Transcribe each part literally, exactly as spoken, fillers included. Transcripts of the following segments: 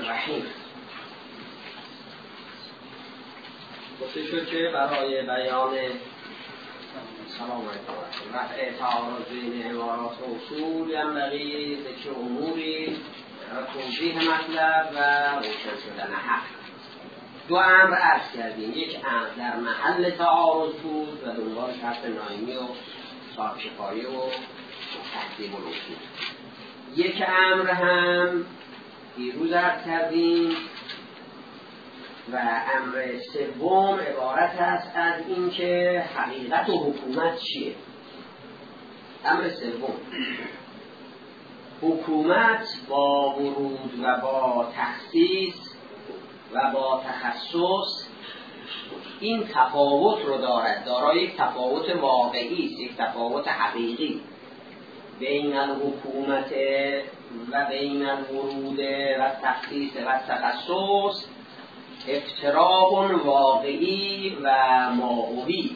الرحیم. گفته شد که برای بیان سلام علیکم رفع تعارض بین عبارات و اصول ینبغی ذکر اموری و توضیح مطلب و روشن شدن حق. دو امر عرض کردیم، یک امر در محل تعارض بود و دنبال شرط نایمی و صاحب کفایه و تحصیل الاصول. یک امر هم دیروز عرض کردیم و امر سوم عبارت است از اینکه حقیقت و حکومت چیه. امر سوم، حکومت با ورود و با تخصیص و با تخصص این تفاوت رو دارد، دارای یک تفاوت واقعی است، یک تفاوت حقیقی بین الحکومت و بین الورود و تخصیص و تخصص، افتراق واقعی و ماهوی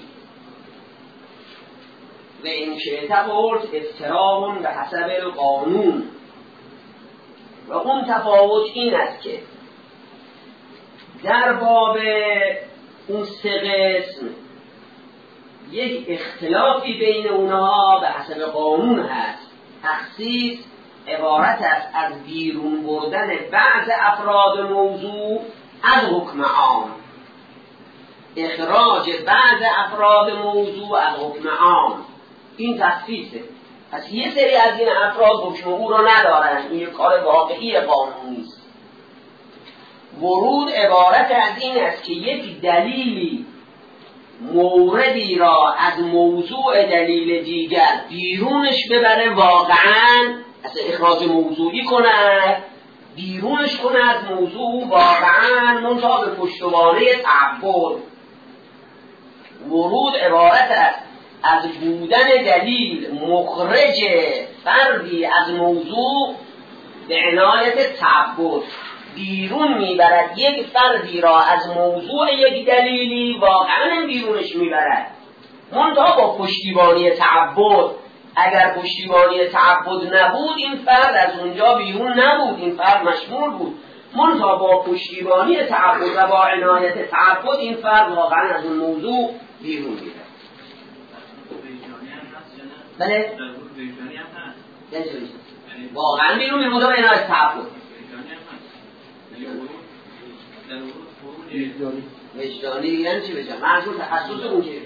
و این که تفاوت افتراق به حسب القانون. و اون تفاوت این است که در باب اون سه قسم یک اختلافی بین اونها به حسب قانون هست. تخصیص عبارت است از بیرون بردن بعض افراد موضوع از حکم عام، اخراج بعض افراد موضوع از حکم عام، این تخصیصه. پس یه سری از این افراد حکم او رو ندارن، این یک کار واقعی قانونی است. ورود عبارت از این است که یک دلیلی موردی را از موضوع دلیل دیگر بیرونش ببره، واقعا اصلا اخراج موضوعی کنه، بیرونش کنه از موضوع واقعا، منتها به پشتوانه تعبد. ورود عبارت است از بودن دلیل مخرج فردی از موضوع به عنایت تعبد، بیرون میبرد یک فردی را از موضوع یک دلیلی، واقعا بیرونش میبرد، منتها با پشتیبانی تعبد. اگر پشتیبانی تعبد نبود این فرد از اونجا بیرون نبود، این فرد مشمول بود، منتها با پشتیبانی تعبد و با عنایت تعبد این فرد واقعا از اون موضوع بیرون میره. بله؟ واقعا بیرون میره با عنایت تعبد. وجدانی دیگه چی بشن؟ منظور تخصص اون چیه؟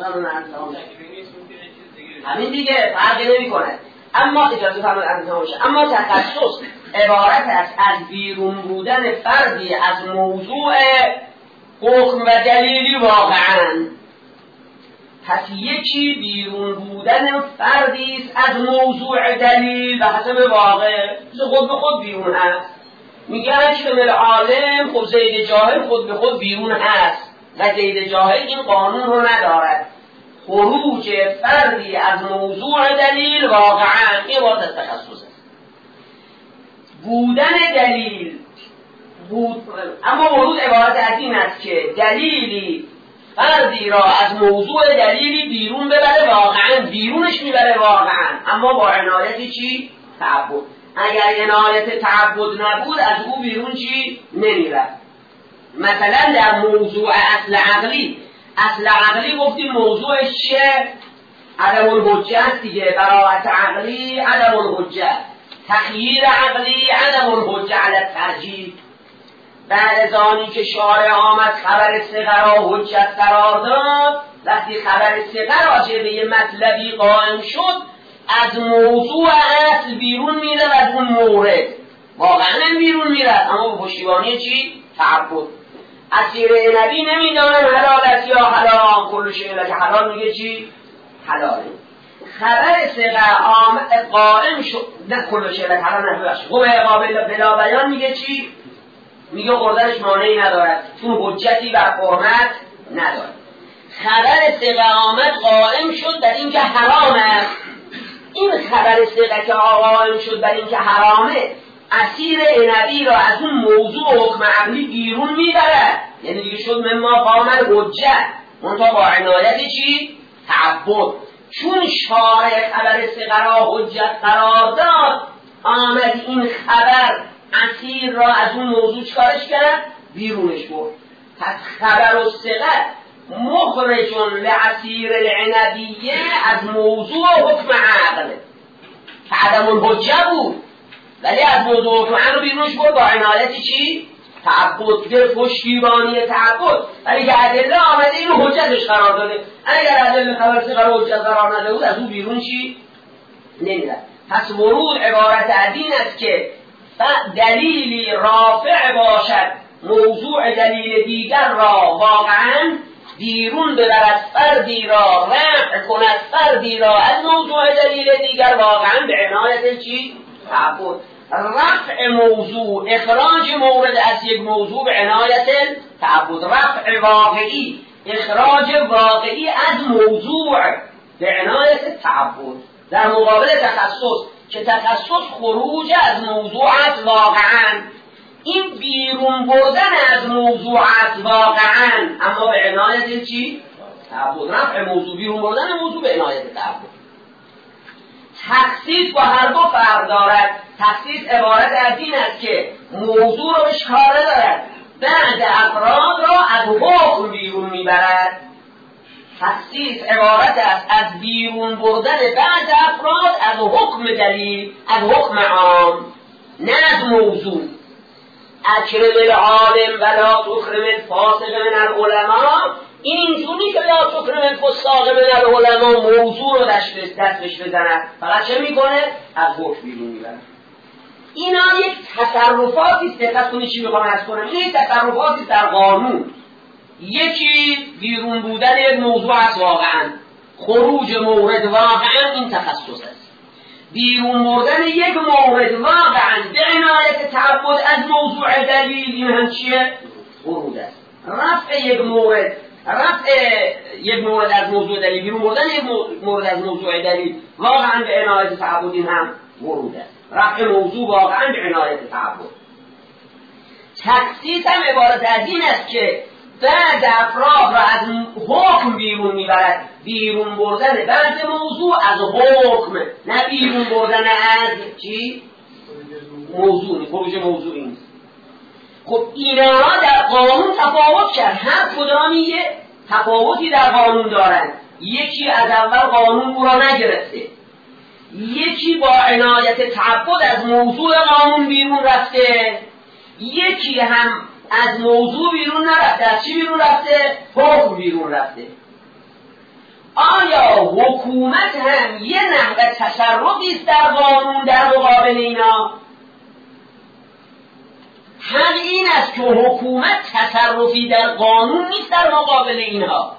همین دیگه فرقی نمی کنه. اما اجازه فرمایید از تمام شه. اما تخصص عبارت است از بیرون بودن فردی از موضوع حکم و دلیلی واقعا. پس یکی بیرون بودن فردی است از موضوع دلیل به حسب واقع، خود به خود بیرون هست. میگن شمل عالم، خب زید جاهل خود به خود بیرون هست و زید جاهل این قانون رو ندارد. خروج فردی از موضوع دلیل واقعا این واسه تخصص است. بودن دلیل بود، اما ورود عبارت از این است که دلیلی فردی را از موضوع دلیلی بیرون ببره، واقعا بیرونش میبره واقعا، اما با عنایت چی؟ تعبد. اگر عنایت تعبد نبود از او بیرون چی؟ نمیره. مثلا در موضوع اصل عقلی، اصل عقلی گفتیم موضوعش چه؟ عدم الحجه است دیگه. براءت عقلی عدم الحجه، تخییر عقلی عدم الحجه علی الترجیح. بعد از آنی که شارع آمد خبر ثقه را حجت قرار داد، وقتی خبر ثقه راجع به یه مطلبی قائم شد از موضوع اصل بیرون میره و از اون مورد واقعا بیرون میره، اما به پشتیبانی چی؟ تعبد. اسیر نبی نمیدانم حلال است یا حرام، کل شیء که حلال میگه چی؟ حلاله. خبر ثقه آمد قائم شد، نه کل شیء که حلال نباشه، خب قابل بلا بیان میگه چی؟ میگه خوردنش مانعی ندارد، چون حجتی بر حرمت ندارد. خبر ثقه آمد قائم شد در این که حرام است. این خبر ثقه که قائم شد بر این که حرامه، اسیر نبی را از اون موضوع حکم عقلی بیرون میبرد، یعنی دیگه شد مما قامل حجت، منتها با عنایت چی؟ تعبد. چون شارع خبر ثقه را حجت قرار داد، آمد این خبر اسیر را از اون موضوع چکارش کرد؟ بیرونش برد. پس خبر الثقة مخرج لعصیر العنبیه از موضوع حکم عقل که عدم الحجه بود، ولی از موضوع حکم عقل بیرونش برد با عنایت چی؟ تعبد، در پشتیبانی تعبد. ولی که ادله آمده اینو حجتش قرار داده، اگر ادله خبر ثقه رو حجت قرار نده بود از اون بیرون چی؟ نمیدن. پس ورود عبارت از این است که دلیلی رافع باشد موضوع دلیل دیگر را واقعا بیرون ببرد، فردی را رفع کند، فردی را از موضوع دلیل دیگر واقعا به عنایت چی؟ تعبد. رفع موضوع، اخراج مورد از یک موضوع به عنایت تعبد. رفع واقعی، اخراج واقعی از موضوع به عنایت تعبد، در مقابل تخصص که تخصص خروج از موضوعات واقعا، این بیرون بردن از موضوعات واقعا اما به عنایت چی؟ تعبد. رفع موضوع، بیرون بردن موضوع به عنایت تعبد. تخصیص با هر دو فرق دارد. تخصیص عبارت از این است که موضوع رو بهش کار ندارد، بعد افراد را از حکم بیرون میبرد. تخصیص عبارت است از بیرون بردن بعد افراد از حکم دلیل، از حکم عام، نه از موضوع. اکرم العالم ولا تکرم الفاسق من العلماء، این اینجوری که لا تکرم الفساق من العلماء موضوع رو دستش بزند، فقط چه میکنه؟ از حکم بیرون میبرد. اینا یک تصرفاتی است. دقت کنید چی میخوام عرض کنم. این یک تصرفاتی در قانون. یکی بیرون بودن یک موضوع است واقعا، خروج مورد واقعا این تخصص است. بیرون بردن یک مورد واقعا به عنایت تعبد از موضوع دلیل این هم چیه؟ ورود است. رفع یک مورد، رفع یک مورد از موضوع دلیل، بیرون بردن یک مورد از موضوع دلیل واقعا به عنایت تعبد این هم ورود است. رفع موضوع واقعا به عنایت تعبد. تخصیص هم عبارت از این است که بعد افراد را از حکم بیرون میبرد. بیرون بردن بعد موضوع از حکم، نه بیرون بردن از چی؟ موضوع، خروج موضوع این. خب اینا در قانون تفاوت کرد. هر کدامی یه تفاوتی در قانون دارند. یکی از اول قانون او را نگرفته، یکی با عنایت تعبد از موضوع قانون بیرون رفته، یکی هم از موضوع بیرون نرفته. از چی بیرون رفته؟ حکم بیرون رفته. آیا حکومت هم یه نحو تصرفی است در قانون در مقابل اینا؟ هم این است که حکومت تصرفی در قانون نیست در مقابل اینها.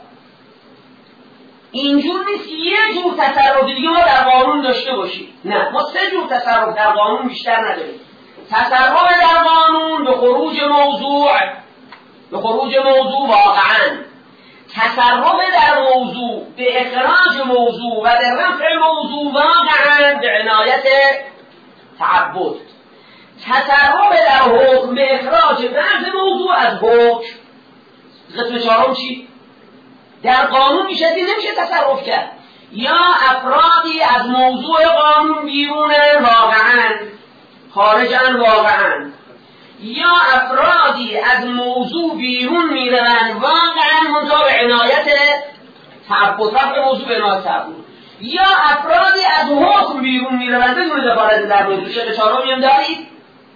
اینجور نیست یه جور تصرف دیگه ما در قانون داشته باشیم. نه، ما سه جور تصرف در قانون بیشتر نداریم. تصرف در قانون به خروج موضوع، به خروج موضوع واقعا. تصرف در موضوع به اخراج موضوع و به رفع موضوع واقعا به عنایت تعبد. تصرف در حکم به اخراج بعض موضوع از حکم. قسم چهارم چی؟ در قانون میشه نمیشه تصرف کرد. یا افرادی از موضوع قانون بیرونن واقعا، خارجن واقعا، یا افرادی از موضوع بیرون میرن واقعا منطقه به عنایت تعبد، رفع موضوع به عنایت تعبد، یا افرادی از حکم بیرون میرن بدون دخالت در موضوع. شکل چهارمی هم دارید؟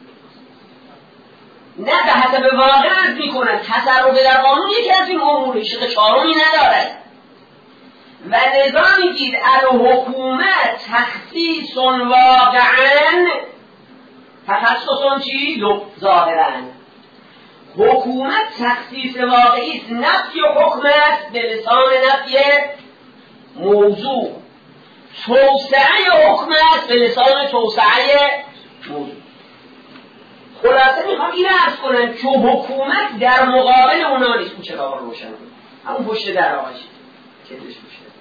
نه، به حسب واقع عرض میکنن. تصرف در قانون یکی از این امور شکل چهارمی ندارد. و لذا میگید الحکومت تخصیص واقعا، تخصص چی؟ ظاهرا. حکومت تخصیص واقعی است. نفی حکم است به لسان نفی موضوع. توسعه حکم است به لسان توسعه موضوع. خلاصه میخوام این عرض کنم که حکومت در مقابل اونا نیست. اون چرا رو روشن کنم همون پشت در آقاش کتش پشت.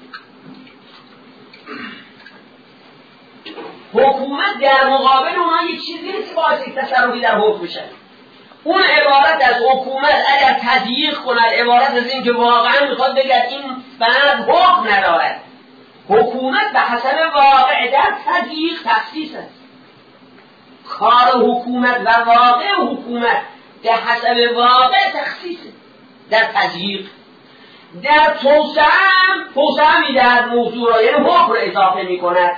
حکومت در مقابل اونا یک چیزی نیست که باعث تصرفی در حکم بشه. اون عبارت از حکومت اگر تضییق کند، عبارت از این که واقعا میخواد بگه این بند حکم ندارد. حکومت به حسب واقع در تضییق تخصیص است. کار حکومت و واقع حکومت به حسب واقع تخصیصه. در تضییق، در توسعه هم توسعه میدهد موضوع را، یعنی حکم را اضافه میکند.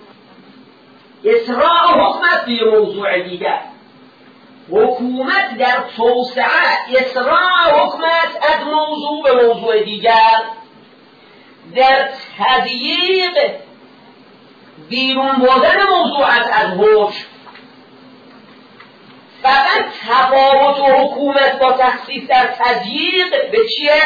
اسراع حکمت به موضوع دیگر. حکومت در توسعه اسراع حکمت از موضوع به موضوع دیگر. در تضییق بیرون بردن موضوعات از حکم. فقط تفاوت حکومت با تخصیص در تضییق به چیه؟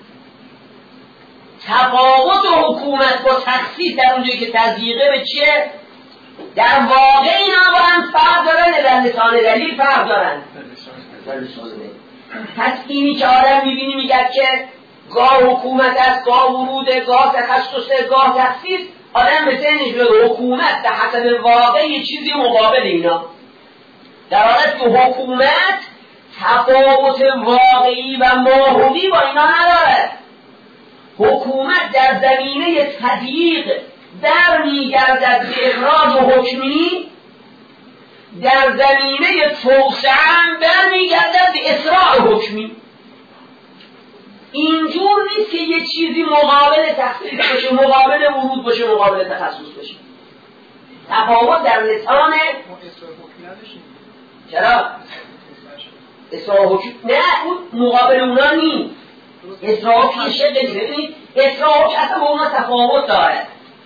تفاوت حکومت با تخصیص در اونجایی که تضییقه به چیه؟ در واقع اینا با هم فرق دارن، در لسان دلیل فرق دارن. در لسان دلیل. پس اینی که آدم میبینی میگه که گاه حکومت است، گاه وروده، گاه تخصصه، گاه تخصیص، آدم به ذهنش به حکومت به حسب واقع یه چیزی مقابل اینا، در حالت که حکومت تفاوت واقعی و ماهوی با اینا ندارد. حکومت در زمینه تضییق در میگردد به اخراج حکمی، در زمینه توسعه در میگردد به اسراع حکمی. اینجور نیست که یه چیزی مقابل تخصیص باشه، مقابل ورود باشه، مقابل تخصص باشه. تفاوت در لسان چرا؟ اسراع حکم نه، اون مقابل اونا نیست. اسراع پیشه ببینید، اسراع حکم اصلا با اونا تفاوت داره.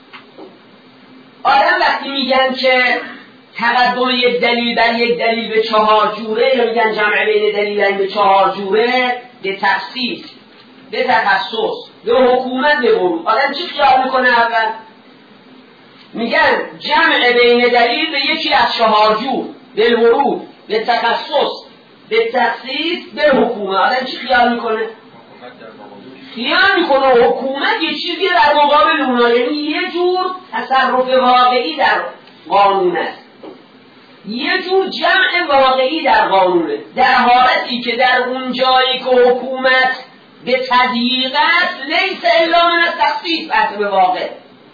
آدم وقتی میگن که تقدم یک دلیل بر یک دلیل به چهار جوره، یا میگن جمع بین دلیلین به چهار جوره، به تخصیص، به تخصص، به حکومت، به ورود، آدم چی خیال میکنه اول؟ میگن جمع بین دلیل به یکی از چهار جور، به ورود، به تخصص، به تخصیص، به حکومت. آدم چی خیال میکنه؟ خیال میکنه حکومت یه چیزی در مقابل اونا، یعنی یه جور تصرف واقعی در قانون است، یه جور جمع واقعی در قانونه، در حالتی که در اون جایی که حکومت به تضییق است لیس الا من التخصیص حسب واقع.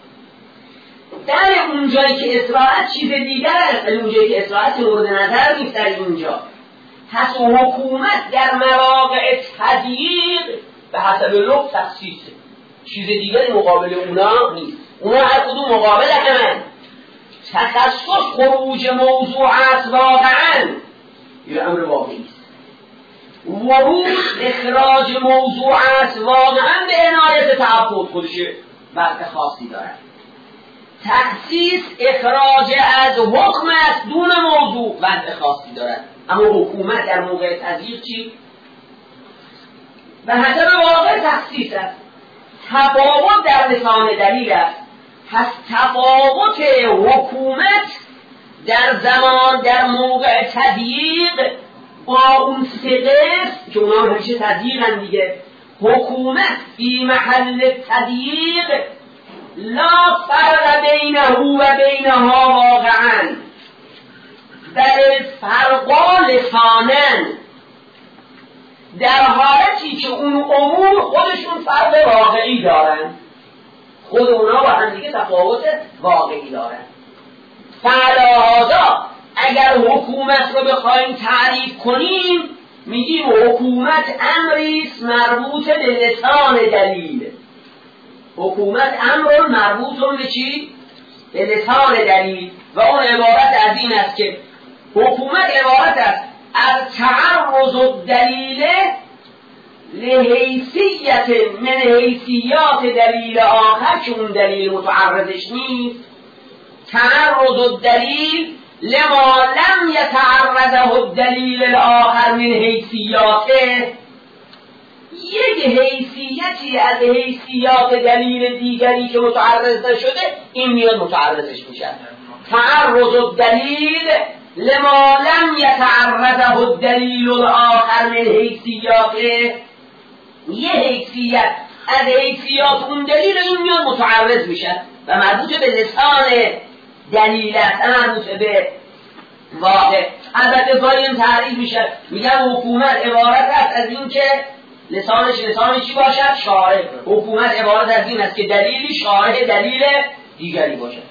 در اون جایی که اصلاحات چیز دیگر است، در اون جایی که اصلاحات مورد نظر نیست در اینجا. پس حکومت در مواقع تضییق به حسب لغت تخصیصه، چیز دیگری مقابل اونا نیست. اونا هر کدوم مقابل همن. تخصص خروج موضوعات واقعا یه امر واقعی است. ورود اخراج موضوعات واقعا به عنایت تعبد خودش وضع خاصی دارد. تخصیص اخراج از حکم است دون موضوع وضع خاصی دارد. اما حکومت در موقع تضییق چی؟ به حسب واقع تخصیص است. تفاوت در لسان دلیل است. پس تفاوت حکومت در زمان در موقع تضییق با اون سه قسم که اونا همیشه تضییقن دیگه، حکومت فی محل تضییق لا فرق بینه و بینها واقعا، بل فرقا لسانن، در حالتی که اون امور خودشون فرق واقعی دارن، خود اونا با هم دیگه تفاوت واقعی دارن. فعلا اگر حکومت رو بخوایم تعریف کنیم میگیم حکومت امریست مربوط به لسان دلیل. حکومت امر مربوط به چی؟ به لسان دلیل. و اون عبارت از این است که حکومت عبارت است از تعرض الدلیل لحیثیت من حیثیات دلیل آخر که اون دلیل متعرضش نیست. تعرض الدلیل لما لم يتعرضه الدلیل الاخر من حیثیاته، یک حیثیتی از حیثیات دلیل دیگری که متعرض نشده این میاد متعرضش میشه. تعرض الدلیل لما لم يتعرضه الدلیل الاخر من حیثیاته، یه حیثیت از حیثیات اون دلیل این میاد متعرض میشه و مربوط به لسان دلیل است، مربوط به واقع. البته گاهی این تعریف میشه، میگن حکومت عبارت است از این که لسانش لسان چی باشد؟ شارع. حکومت عبارت از این است که دلیلی شارع دلیل دیگری باشد.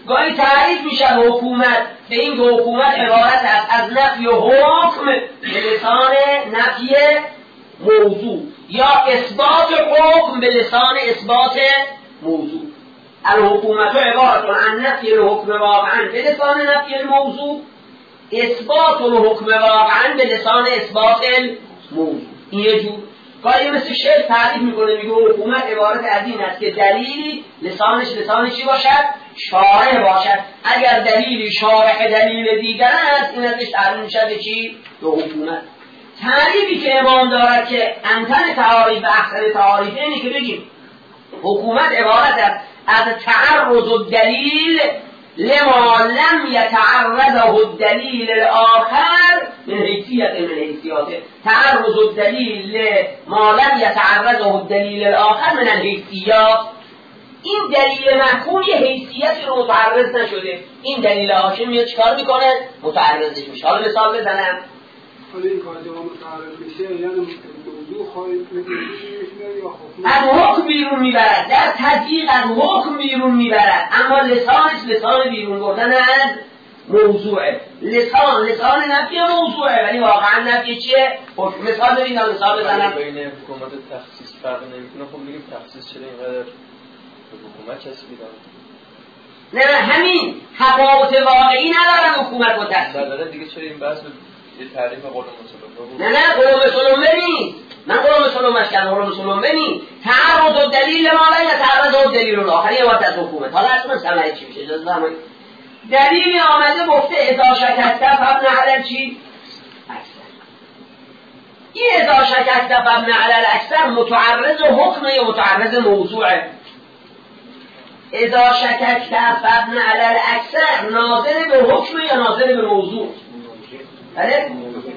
گاهی تعریف میشه حکومت به این که حکومت عبارت است از نفی حکم به لسان نفی موضوع یا اثبات حکم به لسان اثبات موضوع. الحکومت عبارت عن نفی الحکم واقعا به لسان نفی الموضوع، اثبات الحکم واقعا به لسان اثبات الموضوع. این یه جور. گاهی مثل شیخ تعریف میکنه میگه حکومت عبارت از این است که دلیلی لسانش لسان چی باشد؟ شارع باشد. اگر دلیلی شارع دلیل دیگر است این ازش تعریف میشه چی؟ به حکومت. تعریفی که امام دارد که انتن تعاریف و احسن تعاریف اینه که بگیم حکومت عبارت است از تعرض الدلیل لما لم يتعرضه الدلیل الاخر من حیثیت من حیثیاته. تعرض الدلیل لما لم يتعرضه الدلیل الاخر من الحیثیات. این دلیل محکوم یه حیثیتی رو متعرض نشده، این دلیل حاکم میاد چکار میکنه؟ متعرضش میشه. حالا مثال بزنم. حالا این کار جواب متعرض میشه یعنی موضوع خواهید از حکم بیرون میبرد، در تطبیق از حکم بیرون میبرد، اما لسانش لسان بیرون بردن از موضوعه. لسان لسان نفی موضوعه ولی واقعا نفی چیه؟ حکم. مثال ببین مثال بزنم. بین حکومت و تخصیص فرق نمیکنه. خب میگیم تخصیص چرا اینقدر به حکومت چسبیدن؟ نه نه همین تفاوت واقعی ندارن حکومت و تخصیص. در دیگه چرا این بحث یه تعریف قول مسلم؟ نه نه قول مسلم نیست. من قول مسلم مشکل قول مسلم نیست. تعرض الدلیل ما لا يتعرض الدلیل الاخر یه وقت از حکومت. حالا اصلا سمعی چی میشه؟ اجازه زمانی دلیلی آمده گفته اذا شکست فابن علی چی؟ اکثر. این اذا شکست فابن علی الاکثر متعرض حکم یا متعرض موضوعه؟ اذا شکست فابن علی الاکثر ناظر به حکم یا ناظر به موضوع؟ بله؟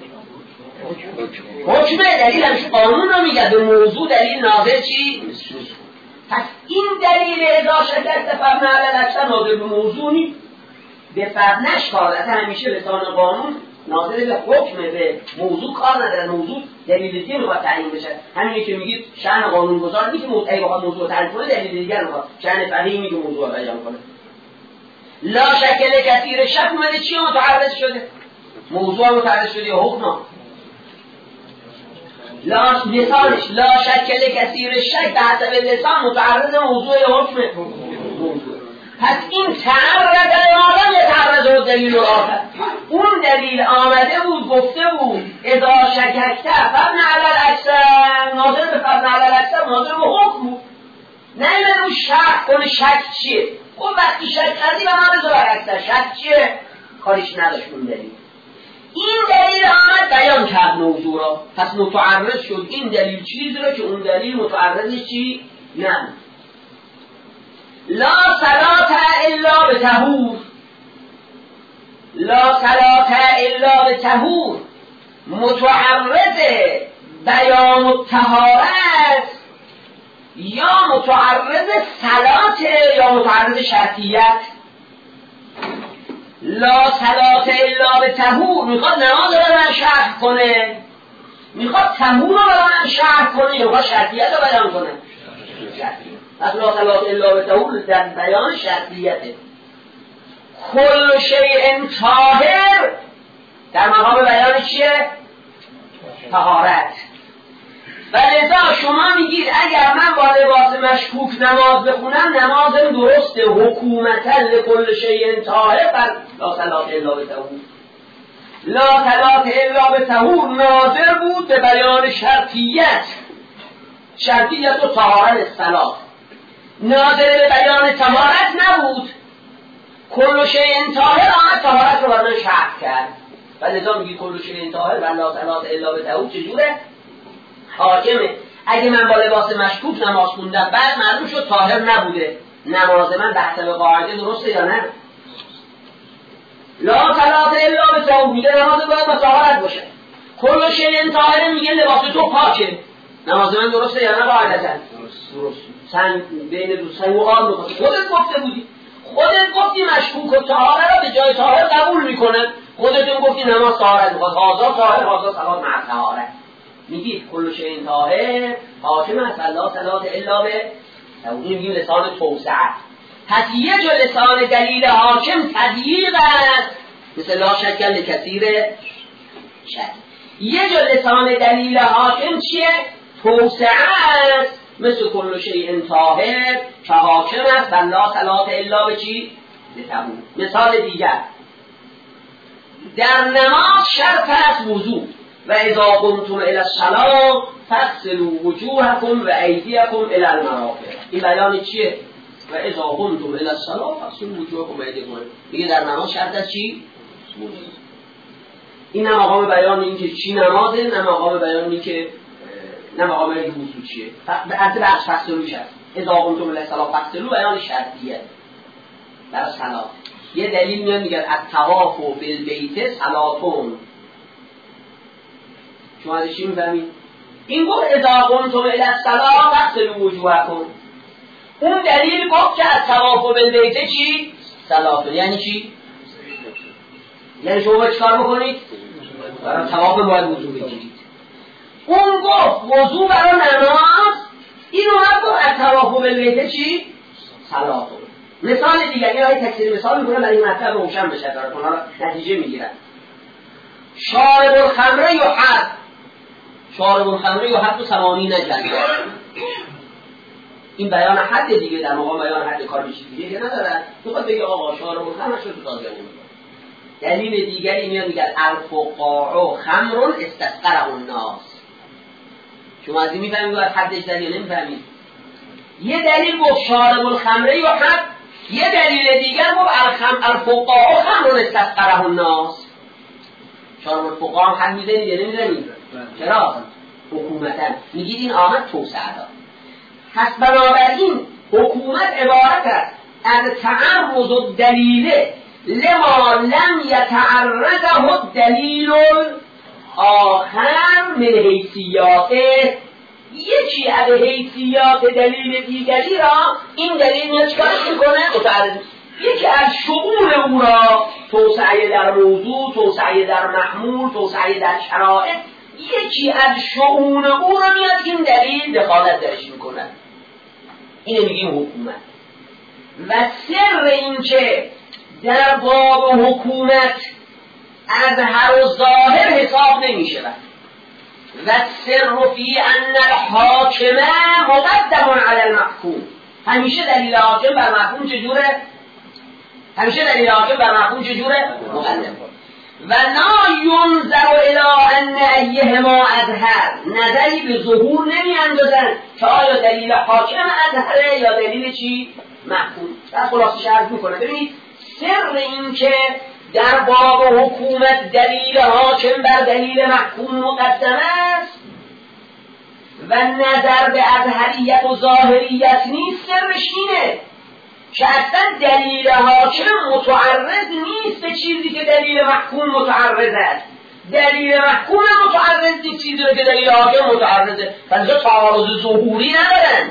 حکمه. دلیل همیشه قانون رو میگه، به موضوع دلیل ناظر چی؟ پس این دلیل اذا شکست فابن علی الاکثر ناظر به موضوع نیست، به فبنش کار داره. همیشه لسان قانون ناظر به حکم به موضوع کار نداره. موضوع دلیل دیگه رو تعیین بشه. همینی که میگید شأن قانون گذار نیست که مدعی بخواد موضوع تعیین کنه، دلیل دیگر رو شأن فقیه میگه موضوع رو بیان کنه. لا شکل کثیر شک اومده چی متعرض شده؟ موضوع متعرض شده یا حکم؟ لا لسانش لا شکل کثیر شک به حسب لسان متعرض موضوع یا حکم؟ موضوع. پس این تعرض آدم یه تعرض رو دلیل رو آخر. اون دلیل آمده بود گفته بود اذا شککته فابن علی الاکثر ناظر به فابن علی الاکثر ناظر به حکم بود. نمیده اون شک کنه شک چیه؟ خب وقتی شک کردی به من بذار اکثر شک چیه؟ کاریش نداشت اون دلیل. این دلیل آمد بیان کرد موضوع را، پس متعرض شد این دلیل چیزی را که اون دلیل متعرض چی؟ نه. لا صلاة الا به طهور، لا صلاة الا به طهور متعرض بیان الطهارت یا متعرض صلات یا متعرض شرطیت؟ لا صلاة الا به طهور میخواد نماز رو من شرح کنه، میخواد طهور رو من شرح کنه یا میخواد شرطیت رو بیان کنه؟ شرطیت. پس لا صلاة الا به طهور در بیان شرطیته. کل شیء طاهر در مقام بیان چیه؟ طهارت. و لذا شما میگید اگر من با لباس مشکوک نماز بخونم نمازم درسته، حکومتا لکل شیء طاهر بر لا صلاة الا به طهور. لا صلاة الا به طهور ناظر بود به بیان شرطیت، شرطیت و طهارت صلات، ناظر به بیان طهارت نبود. کل شیء طاهر آمد طهارت رو برای شرح کرد و لذا میگی کل شیء طاهر و لا صلاة الا به طهور چجوره؟ حاکمه. اگه من با لباس مشکوک نماز خوندم بعد معلوم شد طاهر نبوده، نماز من به حسب قاعده درسته یا نه؟ لا صلاة الا به طهور میگه نماز باید با طهارت باشه. کل شیء طاهر میگه لباس تو پاکه، نماز من درسته یا نه؟ قاعدتا درست. سن بین دو سن و آن میخواد. خودت گفته بودی، خودت گفتی مشکوک و طهاره را به جای طاهر قبول میکنه، خودتون گفتی نماز طهارت میخواد، هازا طاهر هازا صلات مع طهاره. میگید کل شیء طاهر حاکم است لا صلاة الا به طهور. این میگیم لسان توسعه. پس یه جو لسان دلیل حاکم تضییق است، مثل لا شک لکثیر شک. یه جو لسان دلیل حاکم چیه؟ توسعه است، مثل کل شیء طاهر که حاکم است و لا صلاة الا به چی؟ به تبو. مثال دیگر در نماز شرط است وضو و اذا قمتم الی الصلاة فاغسلوا وجوهکم و ایدیکم الی المرافق. این بیان چیه؟ و اذا قمتم الی الصلاة فاغسلوا وجوهکم و ایدیکم. میگه در نماز شرط است چی؟ وضو. این نه مقام بیان این که چی نمازه، نه مقام بیان این که نه مقام این که وضو چیه. از بحث فاغسلوش هست. اذا قمتم الی الصلاة فاغسلوا بیان شرطیه برای صلاة. یه دلیل میاد میگه الطواف بالبیت صلاتون. شما از چی میفهمید؟ این گفت اذا قمتم الی الصلاة فاغسلوا وجوهکم. اون دلیل گفت که الطواف بالبیت چی؟ صلاتون. یعنی چی؟ یعنی شما باید چکار بکنید؟ برای طواف باید وضو بگیرید. اون گفت وضو برای نماز، این اومد گفت الطواف بالبیت چی؟ صلاتون. مثال دیگه یه های تکثیر مثال میکنم برای این مطلب روشن بشه براتون، حالا نتیجه میگیرن. شارب الخمره یحد، شارب الخمره یحد و ثمانین جلده. این بیان حد دیگه، در مقام بیان حد کار بشید دیگه که ندارد. تو باید بگی آقا شارب الخمره شد تو تازیانه میکنم. دلیل دیگری میاد میگه الفقاع خمر استسقره الناس. شما از این میفهمید از حدش دلیل نمیفهمید. یه دلیل گفت شارب الخمره یحد، یه دلیل دیگر گفت الفقاع خمر استسقره الناس. شارب الفقاع هم حد میزنید یا نمیزنید؟ چرا؟ حکومتا میگید این آمد توسعه داد. پس بنابراین حکومت عبارت است از تعرض الدلیل لما لم یتعرضه الدلیل آخر من حیثیاته. یکی از حیثیات دلیل دیگری را این دلیل میاد چکارش میکنه؟ متعرض. یکی از شؤون او را، توسعه در موضوع، توسعه در محمول، توسعه در شرایط، یکی از شؤون او را میاد این دلیل دخالت درش میکنه. اینو میگیم حکومت. و سر این که در باب حکومت از هر ظاهر حساب نمیشه و سر فی ان الحاکم مقدم علی المحکوم. همیشه دلیل حاکم بر محکوم چجوره؟ همیشه دلیل حاکم بر محکوم چجوره؟ مقدم. و لا ینظر الی ان ایهما اظهر، نظری به ظهور نمی اندازن که آیا دلیل حاکم اظهره یا دلیل چی؟ محکوم. در خلاصش عرض میکنه. ببینید سر این که در باب حکومت دلیل حاکم بر دلیل محکوم مقدم است و نظر به اظهریت و ظاهریت نیست، سرش اینه که اصلا دلیل حاکم متعرض نیست به چیزی که دلیل محکوم متعرض است. دلیل محکوم متعرض نیست چیزی که دلیل حاکم متعرضه. پس تعارض ظهوری ندارن.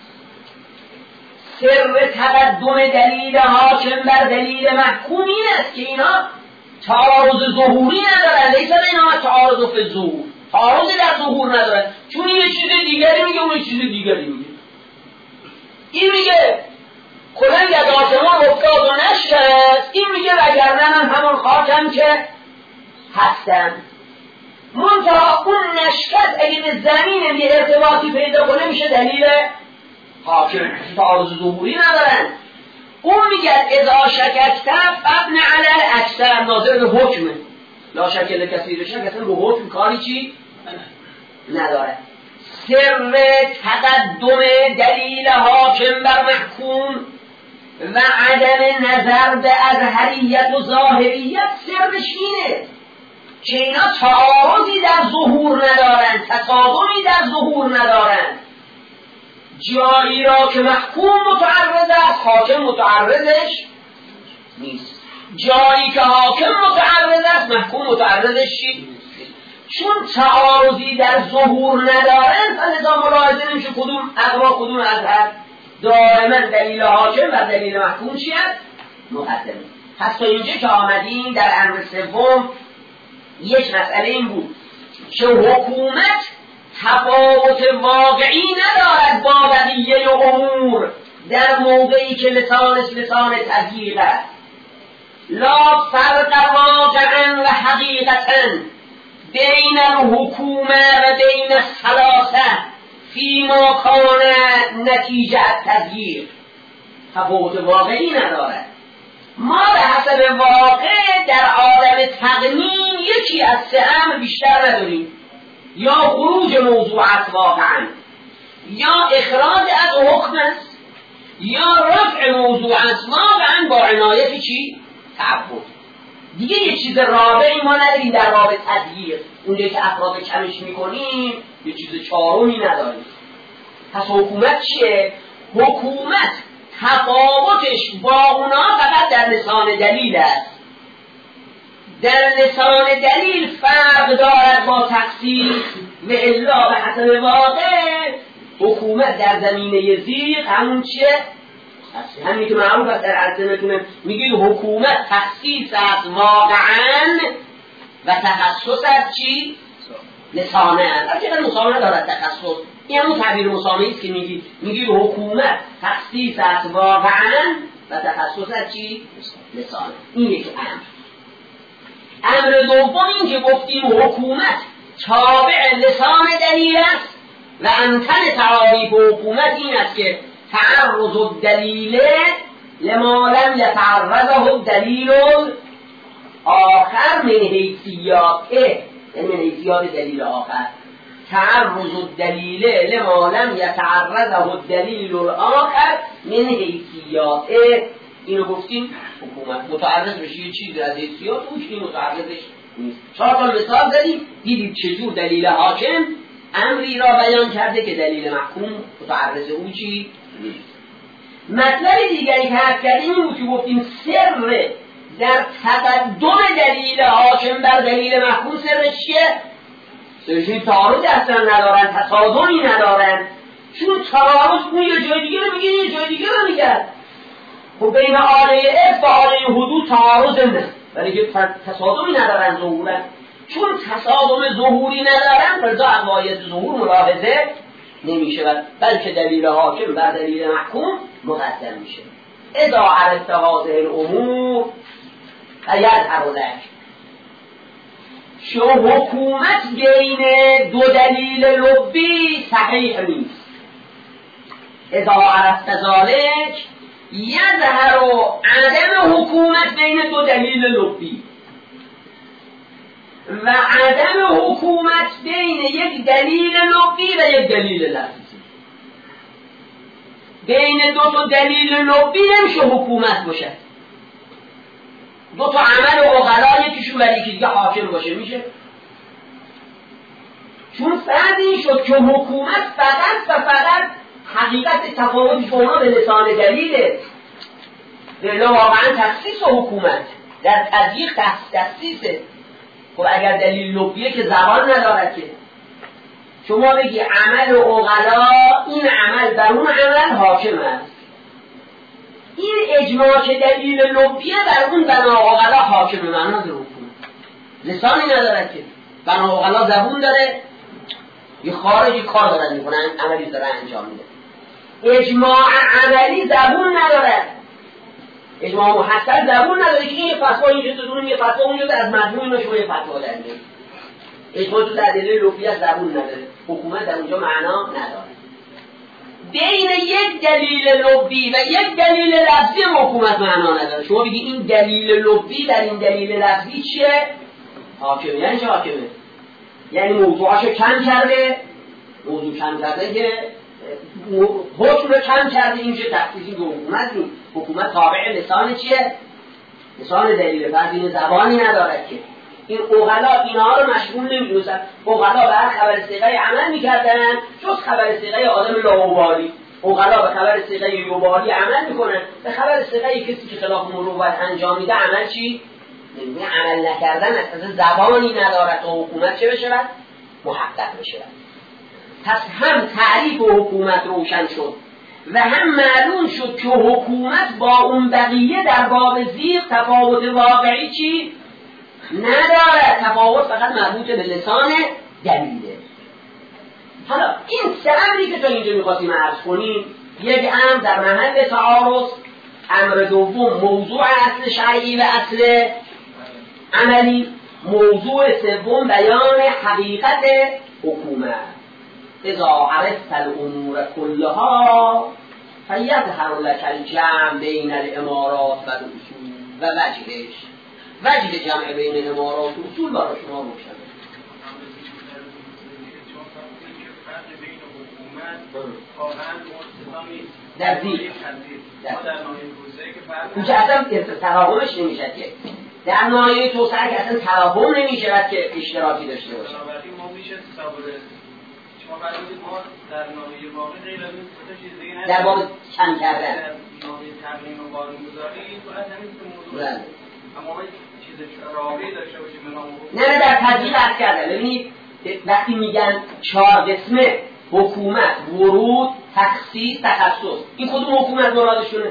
سر تقدم دلیل حاکم بر دلیل محکوم این است که اینا تعارض ظهوری ندارن. لیس اینا تعارض فی الظهور، تعارضی در ظهور ندارن، چون یه چیز دیگری میگه اون یه چیز دیگری میگه. این میگه کلن یک آسمان افتاد و نشکست، این میگه وگرنه من همون خاکم که هستم. منتها اون نشکست اگه به زمین یه ارتباطی پیدا کنه میشه دلیل حاکم. تعارض ظهوری ندارن. اون میگه اذا شککت فابن علی الاکثر، ناظر به حکمه. لا شک لکثیر شک، اصلا به حکم کاری چی نداره. سر تقدم دلیل حاکم بر محکوم و عدم نظر به اظهریت و ظاهریت سرش اینه که اینا تعارضی در ظهور ندارن، تصادمی در ظهور ندارن. جایی را که محکوم متعرض است حاکم متعرضش نیست، جایی که حاکم متعرض است محکوم متعرضش چی؟ چون تعارضی در ظهور ندارن فلذا ملاحظه نمیشه کدوم اقوا کدوم اظهر. دائما دلیل حاکم و دلیل محکوم چی هست؟ مقدمه. پس تا اینجا که آمدیم در امر سوم یک مسئله این بود که حکومت تفاوت واقعی ندارد با بقیه امور در موقعی که لسانش لسان تضییق است. لا فرق واقعا و حقیقتا بین الحکومه و بین الثلاثه فیما کان نتیجه تضییق. تفاوت واقعی ندارد. ما به حسب واقع در عالم تقنین یکی از سه امر بیشتر نداریم، یا خروج موضوعات واقعا، یا اخراج از حکم است، یا رفع موضوعات واقعا با عنایت چی؟ تعبد. دیگه یه چیز رابعی ما نداریم در باب تضییق. اونجایی که افراد کمش میکنیم یه چیز چهارمی نداریم. پس حکومت چیه؟ حکومت تفاوتش با اونا فقط در لسان دلیل است. در لسان دلیل فرق دارد با تخصیص، و الا به حسب واقع حکومت در زمینه زیغ همون چیه؟ همین که معروف است در عرضمتونه، میگید حکومت تخصیص است واقعا و تخصص است چی؟ لسانه است. چقدر مسامه دارد تخصص؟ این همون تعبیر مسامه است که میگید میگید حکومت تخصیص است واقعا و تخصص است چی؟ لسانه. این یک امر. امر دوم این که گفتیم حکومت تابع لسان دلیل است و امتن تعاریف حکومت این است که تعرض الدلیل لما لم يتعرضه الدلیل آخر من حیثیاته، یعنی من حیثیات دلیل آخر. تعرض الدلیل لما لم يتعرضه الدلیل آخر من حیثیاته. اینو گفتیم حکومت متعرض بشه یه چیزی از حیثیات اوش، این متعرضش نیست. چهار تا مثال زدیم، دیدید چجور دلیل حاکم امری را بیان کرده که دلیل محکوم متعرض او چی نیست. مطلب دیگری که حرف کردیم این بود که گفتیم سر در تقدم دلیل حاکم بر دلیل محکوم سرش چیه؟ سرش تعارض اصلا ندارن، تصادمی ندارن، چون تعارض اون یه جای دیگه رو میگه یه جای دیگه رو میگه. خب بین آله اف و آله حدود تعارض نه، ولی که تصادمی ندارن ظهورا. چون تصادم ظهوری ندارن فرضا عقاید ظهور ملاحظه نمیشه و بلکه دلیل حاکم بر دلیل محکوم مقدم میشه. اذا عرفت هذه الامور فیظهر لک. شو حکومت بین دو دلیل لبی صحیح نیست. اذا عرفت ذلک یظهر عدم حکومت بین دو دلیل لبی و عدم حکومت بین یک دلیل لبی و یک دلیل لفظی. بین دو تا دلیل لبی نمیشه حکومت باشه. دو تا عمل عقلا یکیشون ولی یکی دیگه حاکم باشه میشه؟ چون فرض این شد که حکومت فقط و فقط حقیقت تفاوتی که اونا به لسان دلیله. بلا واقعا تخصیص و حکومت در تضییق تخصیصه. خب اگر دلیل لبیه که زبان ندارد که شما بگی عمل عقلا این عمل بر اون عمل حاکم است، این اجماع که دلیل لبیه بر اون بنا عقلا حاکم معنا در حکومت. لسانی ندارد که بنا عقلا زبون داره، یه خارجی کار دارن میکنن، عملی دارن انجام میده. اجماع عملی زبون ندارد، اجماع محصل زبون نداره که این فتوا اینجا تو دونیم یه فتوا اونجا از مجموع اینا شما یه فتوا دارید. اجماع تو در دلیل لبیه زبون نداره، حکومت در اونجا معنا نداره. بین یک دلیل لبی و یک دلیل لفظی حکومت معنا نداره. شما بگی این دلیل لبی در این دلیل لفظی چیه؟ حاکمه. یعنی چه حاکمه؟ یعنی موضوعاشو کم کرده، موضوع کم کرده که حکم رو کم کرده، این چه تخصیصی به حکومت نیست. حکومت تابع لسان چیه؟ لسان دلیل فرضی زبانی ندارد که این اوغلا اینها رو مشغول نمیدونستن. اوغلا به هر خبر صیغه عمل میکردن جز خبر صیغه آدم لاابالی. اوغلا به خبر صیغه یوبالی عمل میکنن، به خبر صیغه کسی که خلاف مروت انجام میده عمل چی؟ نمیدونه. عمل نکردن اصلا زبانی ندارد و حکومت چه بشه؟ محقق بشه. پس هم تعریف حکومت روشن شد و هم معلوم شد که حکومت با اون بقیه در باب زیر تفاوت واقعی چی؟ نداره. تفاوت فقط مربوط به لسان دلیله. حالا این سه امری که تا اینجا میخواستیم عرض کنیم یک امر در محل تعارض، امر دوم موضوع اصل شرعی و اصل عملی، موضوع سوم بیان حقیقت حکومت. اذا عرفت الامور كلها فیظهر لك الجمع بین الامارات و الاصول و وجهش. وجه جمع بین الامارات و اصول برای شما روشن. در زیر اون که اصلا تراحمش نمیشد که در ناحیه توسعه که اصلا تراحم نمیشود که اشتراکی داشته باشه. بنابراین ما میشه تصور شما فرمودید ما در ناحیه واقع غیر از این دو تا چیز دیگه نداریم. در واقع کم کردن در ناحیه تقنین و قانون‌گذاری این فقط همین که موضوع است. اما ما چیز راهی داشته باشیم به نه نه در تطبیق عرض کردن. ببینید وقتی میگن چهار قسمه حکومت، ورود، تخصیص، تخصص، این کدوم حکومت مرادشونه؟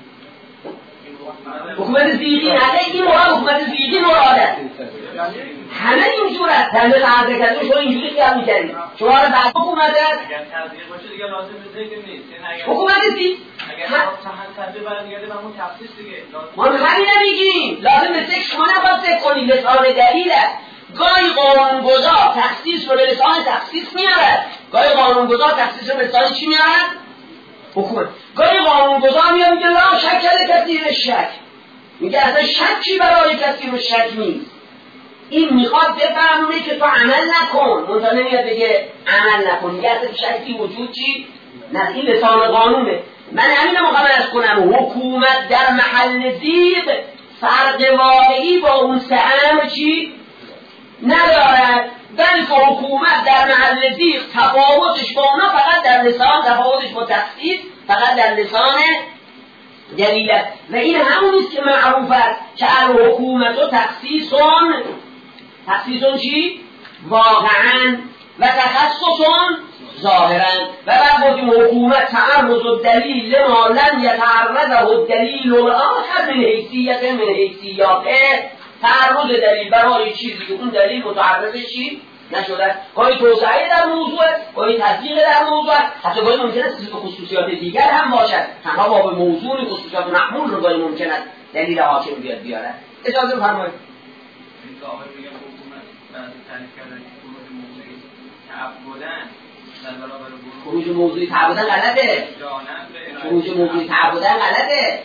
حکومت زیغی نه، این مراد حکومت زیغی مراده. همه اینجور است. در مثل عرض کردن شما اینجوری خیال می‌کنید. شما را بعد حکومت است. اگر تضییق باشه دیگه لازم به ذکر نیست. حکومت زیغی اگر تا تضییق برمیگرده به همون تخصیص دیگه. ما همین نمیگیم. لازم به ذکر شما نباید ذکر کنید. لسان دلیل است. گاهی قانونگذار تخصیص رو به لسان تخصیص میارد، گاهی قانونگذار تخصیص رو به لسان چی میارد؟ حکومت. گاهی قانونگذار میاد میگه لا شک کثیر شک، میگه اصلا شکی برای کثیر شک نیست. این میخواد بفهمونه که تو عمل نکن، منتها نمیاد بگه عمل نکن، میگه اصلا شکی وجود چی؟ نه، این لسان قانونه. من همین رو میخوام عرض کنم، حکومت در محل زیغ فرق واقعی با اون سه امر چی؟ ندارد، بلکه حکومت در محل زیغ تفاوتش با اونا فقط در لسان، تفاوتش با تخصیص فقط در لسان دلیل است. و این همونیست که معروف است که الحکومت و تخصیصون تخصیصون چی؟ واقعا و تخصصون ظاهرا. و بعد بودیم حکومت تعرض الدلیل لما لم یتعرضه الدلیل الآخر من حیثیت من حیثیات تعرض دلیل برای چیزی که اون دلیل متعرض چی نشده. گاهی توسعه در موضوع، گاهی تصدیق در موضوع، حتی گاهی ممکن است خصوصیات دیگر هم باشد. تنها باب موضوع خصوصیات محمول رو گاهی ممکن است دلیل حاکم بیاد بیاره. اجازه بفرمایید. این ظاهر میگه حکومت بعد تعریف کردن که خروج موضوعی تعبدن در برابر خروج موضوعی تعبدن غلطه. خروج موضوعی تعبدن غلطه.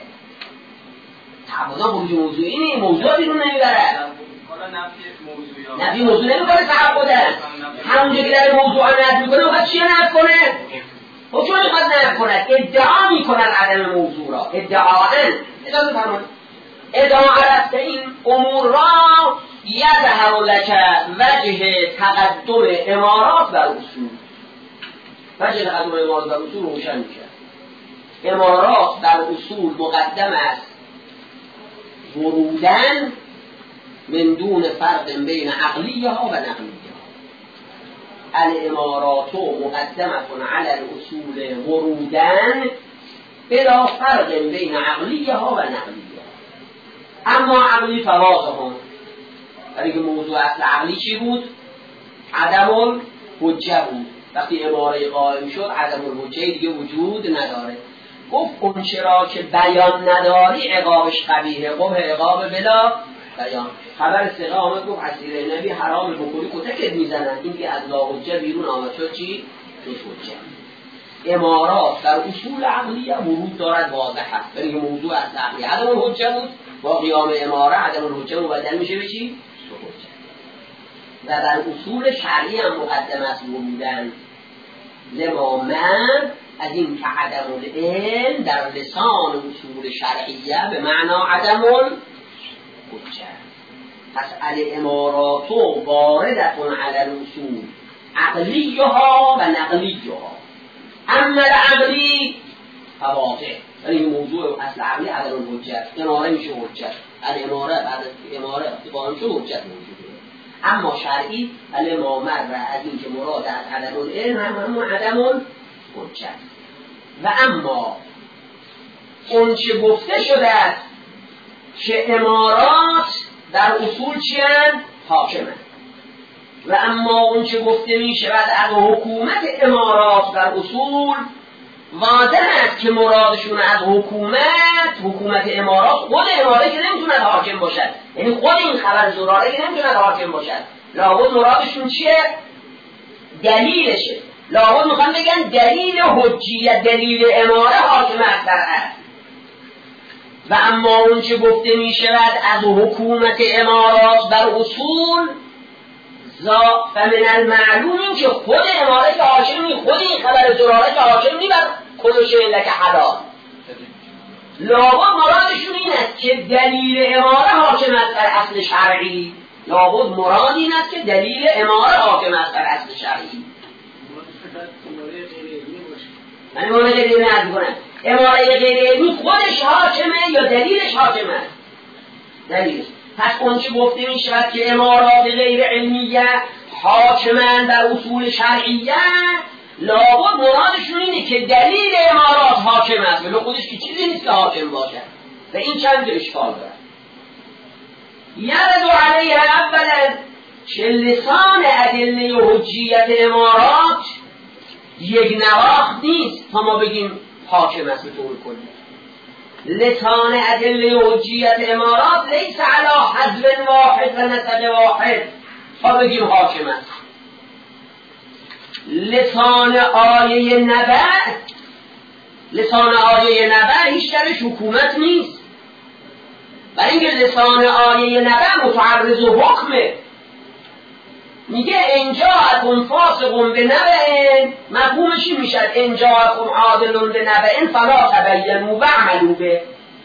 تعبدن خروج موضوعی نیست، موضوع بیرون نمیبره. نفی موضوع نمیکنه تعبدن. همونجا که در موضوع نفی میکنه وقت چیه نفی کنه؟ حکم میخواد نفی کنه، ادعا میکنن عدم موضوع را، ادعاً. اجازه فرمایید. ادعا عرفت این امور را یظهر لک وجه تقدم امارات بر اصول. وجه تقدم امارات بر اصول روشن میشه. امارات بر اصول مقدم است ورودن من دون فرق بین عقلیه ها و نقلیه ها. الامارات مقدمتون علی الاصول ورودن بلا فرق بین عقلیه ها و نقلیه ها. اما عقلی فواضح هم برای که موضوع اصل عقلی چی بود؟ عدم الحجه بود. وقتی اماره قائم شد عدم الحجه دیگه وجود نداره. گفت اون چرا که بیان نداری عقابش قبیحه، قبح عقاب بلا بیان. خبر ثقه آمد گفت اسیر نبی حرام بخوری کتکت میزنن، این که از لا حجه بیرون آمد شد چی؟ شد حجه. امارات در اصول عقلیه ورود دارد واضح است، برای که موضوع از عقلی عدم الحجه بود، با قیام اماره عدم الحجه مبدل میشه به چی؟ شد حجه. و در اصول شرعی هم مقدم است ورودن لما من از این که عدم العلم در لسان اصول شرعیه به معنا عدم الحجه. پس الامارات واردتون علی الاصول عقلیه ها و نقلیه ها. اما العقلی فواضح، یعنی موضوع اصل عقلی عدم الحجه، اماره میشه حجه. الاماره بعد از اماره قائم شد حجت موجوده. اما شرعی لما مر از این که مراد از عدم العلم هم همون عدم الحجه. و اما اون چه گفته شده است که امارات در اصول چی هستند؟ حاکمند. و اما اون چه گفته می شود از حکومت امارات در اصول واضح است که مرادشون از حکومت حکومت امارات خود اماره که نمیتوند حاکم باشد، یعنی خود این خبر زراره که نمیتوند حاکم باشد. لابد مرادشون چیه؟ دلیلشه. لابد میخوان بگن دلیل حجیت، دلیل اماره حاکم اکبر است. و اما اون چه گفته می شود از حکومت امارات بر اصول زا فمن المعلوم این که خود اماره که حاکم نی، خود این خبر زراره که حاکم نی بر کل شیء لک حلال. لابد مرادشون این است که دلیل اماره حاکم است بر اصل شرعی. لابد مراد این است که دلیل اماره حاکم است بر اصل شرعی. من اماره غیر علمی عرض کنم، اماره غیر علمی خودش حاکمه یا دلیلش حاکمه؟ دلیلش. پس اون چه گفته می شود که امارات غیر علمیه حاکمن در اصول شرعیه، لابد مرادشون اینه که دلیل امارات حاکم است، ولی خودش که چیزی نیست که حاکم باشد. و این چند اشکال دارد. یرد علیه اولا که لسان ادله حجیت امارات یک نواخت نیست تا ما بگیم حاکم است به طور کلی. لسان ادله حجیت امارات لیس علی حذف واحد و نسب واحد تا بگیم حاکم است. لسان آیه نبع لسان آیه نبع هیچ درش حکومت نیست، برای اینکه لسان آیه نبع متعرض و حکمه. میگه انجاءکم فاسق بنبأ، مفهومش این میشه انجاءکم عادل بنبأ فلا تبینوا واعملوا به.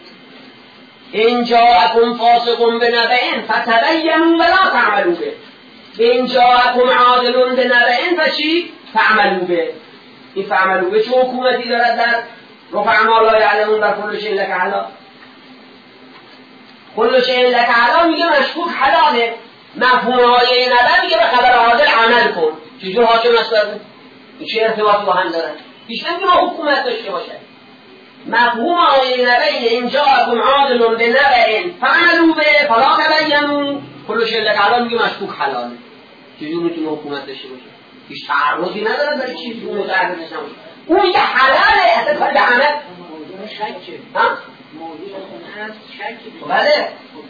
انجاءکم فاسق بنبأ فتبینوا ولا تعملوا به. انجاءکم عادل بنبأ فچی؟ فعملوا به. این فعملوا به چه حکومتی دارد در رفع ما لا یعلمون در کل شیء لک حلال؟ کل شیء لک حلال میگه مشکوک حلاله. مفهوم آیه نبع میگه به خبر عادل عمل کن. چجور حاکم است؟ این چه ارتباطی با هم دارن؟ هیچ نمیگه ما حکومت داشته باشد. مفهوم آیه نبع اینه انجاءکم عادل بنبأ فعملوا به فلا تبینوا کل شیء لک حلال میگه مشکوک حلاله. چجور میتونه حکومت داشته باشه؟ هیچ تعرضی نداره برای چیزی اون متعرض نشه. اون میگه حلاله، اصلا کار به عمل موضوع شکه. ها؟ موضوع اون هست شکه. بله.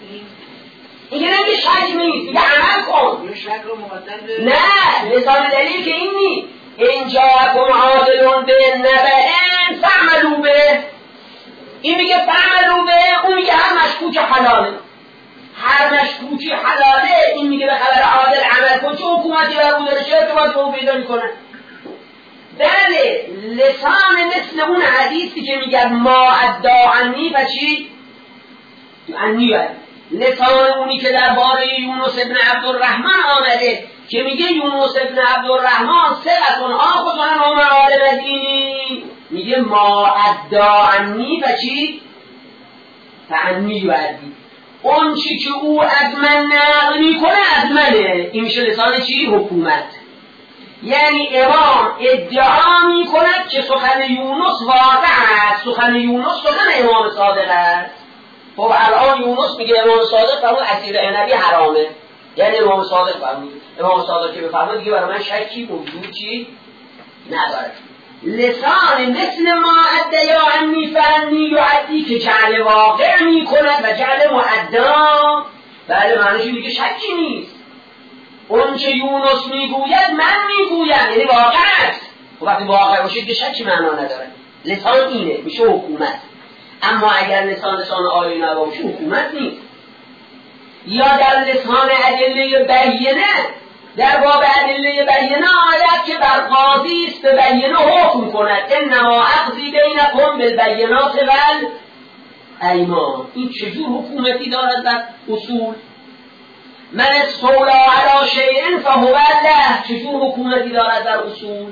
این نمیگه شک نیست، میگه عمل کن. این شک رو مقدم به نه، لسان دلیل که این نیست. ان جاءکم عادل بنبأ فعملوا به. این میگه فعملوا به، اون میگه هر مشکوک حلاله. هر مشکوکی حلاله، این میگه به خبر عادل عمل کن. چه حکومتی بر اون داره؟ چه ارتباطی با اون پیدا میکنه؟ بله، لسان مثل اون حدیثی که میگه ما ادعا عنی و چی؟ عنی باید. لسان اونی که درباره یونس ابن عبدالرحمن آمده که میگه یونس ابن عبدالرحمن ثقتون آخذن و معال مدینی، میگه ما ادعا عنی و چی؟ فعنی باید. اون چی که او از من نقل میکنه از منه. این میشه لسان چی؟ حکومت. یعنی امام ادعا میکند که سخن یونس واقع است، سخن یونس سخن امام صادق است. خب الان یونس میگه امام صادق فرمود عصیر عنبی حرامه، یعنی امام صادق فرمود. امام صادق که بفرمود دیگه برای من شکی موجود چی نداره. لسان مثل ما ادعا عنی فعنی یعدی که جعل واقع میکند و جعل معدا. بله معنیش میگه شکی نیست. اون چه یونس میگوید من میگویم، یعنی واقع است. و وقتی واقع باشه که شکی معنا نداره. لسان اینه، میشه حکومت. اما اگر لسان لسان آیه نبا باشه حکومت نیست. یا در لسان ادله بینه، در باب ادله بینه آید که بر قاضی است به بینه حکم کند انما اقضی بینکم بالبینات والایمان. این چجور حکومتی دارد در اصول؟ من استولا علی شیء فهو له، چجور حکومتی دارد در اصول؟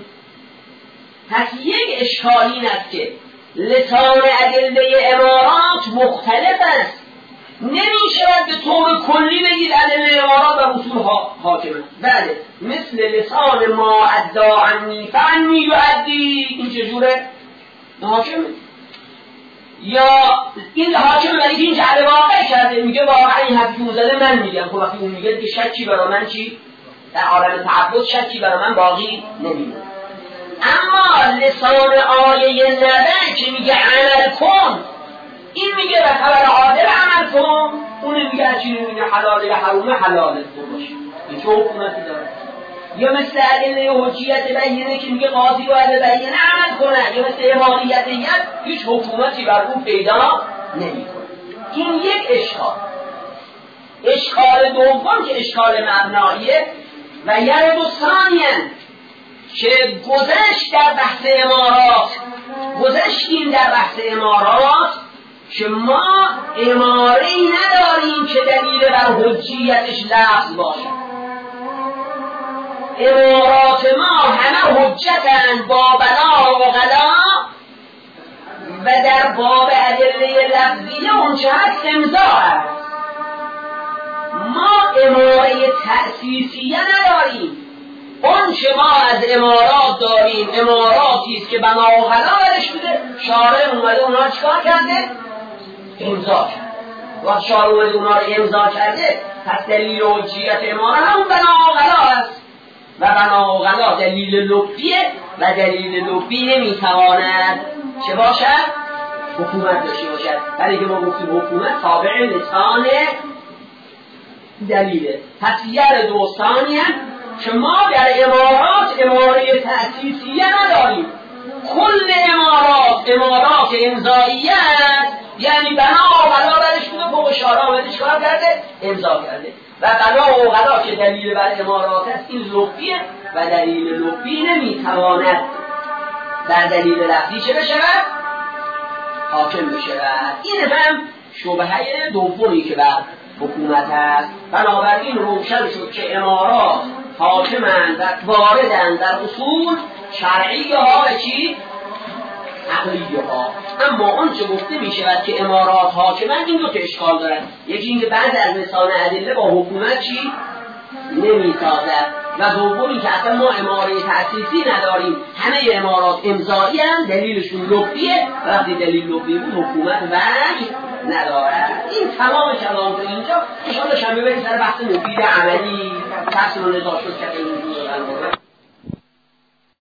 پس یک اشکال این است که لسان ادله امارات مختلف است. نمیشود به طور کلی بگید ادله امارات و اصول حاکمه. بله، مثل لسان ما ادعا عنی فعنی یعدی، این چجوره؟ حاکمه. یا این حاکمه برای این جعل واقع کرده، میگه واقعا این حرفی اون زده من میگم. خب وقتی اون میگه که شکی برای من چی؟ در عالم تعبد شکی برای من باقی نمیمونه. اما اما لسان آیه نده که میگه عمل کن، این میگه به خبر عادل عمل کن، اون میگه چی میگه حلاله یا حرومه حلاله باشه. این چه حکومتی داره؟ یا مثل ادله حجیت بینه که میگه قاضی باید بینه عمل کنه، یا مثل امامیت ید هیچ حکومتی بر اون پیدا نمیکنه. این یک اشکال. اشکال دوم که اشکال مبناییه و یرد و ثانیاً که گذشت در بحث امارات، گذشتیم در بحث امارات که ما اماره‌ای نداریم که دلیل بر حجیتش لفظ باشه. امارات ما همه حجتن با بنا و غلا و در باب ادله لفظیه اون چه هست امضا هست. ما اماره تأسیسیه نداریم. اون چه ما از امارات داریم اماراتی است که بنا و غلا برش بوده، شارع اومده اونا چکار کرده؟ امضا کرده. وقت شارع اومده اونا رو امضا کرده، پس دلیل حجیت اماره همون بنا و غلا است و بنا و غلا دلیل لفظیه و دلیل لفظی نمیتواند چه باشد؟ حکومت داشته باشد. برای که ما گفتیم حکومت تابع لسان دلیله. پس یر دو ثانیه که ما در امارات اماره تأسیسیه نداریم. کل امارات امارات امضاییه است، یعنی بنا و غلا برش بوده، فوق شارع آمده چکار کرده؟ امضا کرده. و بنا و غلا که دلیل بر امارات است این لفظیه و دلیل لفظی نمیتواند در دلیل لفظی چه بشود؟ حاکم بشود. این هم شبهه دومی که بر حکومت است. بنابراین روشن شد که امارات حاکمند و واردند در اصول شرعی ها و چی؟ عقلی ها. اما اون چه گفته می شود که امارات حاکمند این دو تا اشکال دارد. یکی اینکه بعد از لسان ادله با حکومت چی؟ نمی سازد و دومی که اصلا ما اماره تأسیسی نداریم، همه امارات امضایی هم دلیلشون لفظیه و وقتی دلیل لفظی بود حکومت وجه ندارد. این تمام کلام تو اینجا ان شاء الله شنبه بریم سر بحث مفید عملی تفسیر و نزاع شد که